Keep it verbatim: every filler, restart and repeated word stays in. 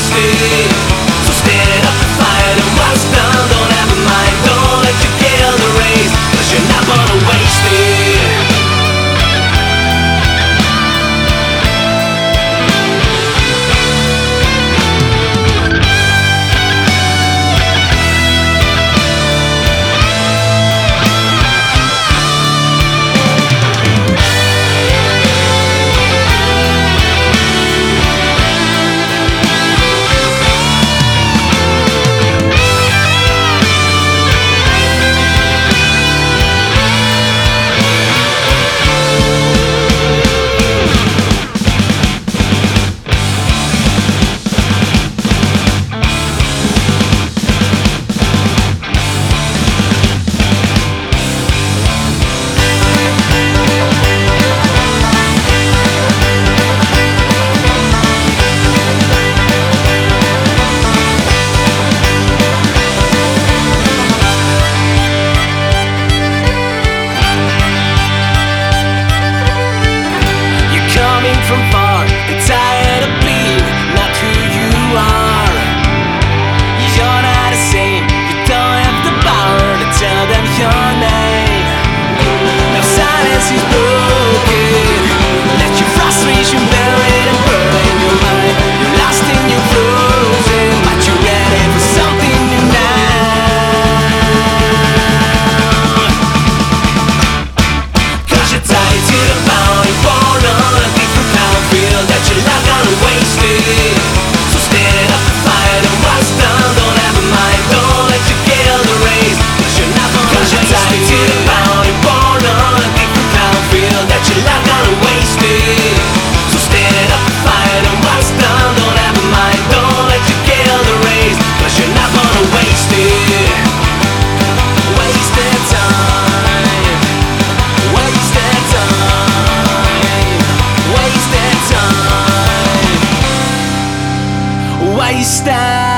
wasted. So stand up and fight, and what's done, don't ever mind. Don't let you kill the race, cause you're not gonna waste it. From far and tired of being not who you are. You're not the same, you don't have the power to tell them your name. Now silence is broken, let your frustration bury it and burn your mind. You're lost and you're frozen, but you're ready for something new now. Cause you're tied to the bone, you're born on a different feel that you're not gonna waste it. So stand up and fight, and what's done, don't ever mind. Don't let you kill the race, cause you're not gonna cause waste it. Cause you're tied to the pound, you're born on a different ground. Feel that you're not gonna waste it. So stand up and fight, and what's done, don't ever mind. Don't let you kill the race, cause you're not gonna waste it. Wasted time, wasted time, wasted time, wasted.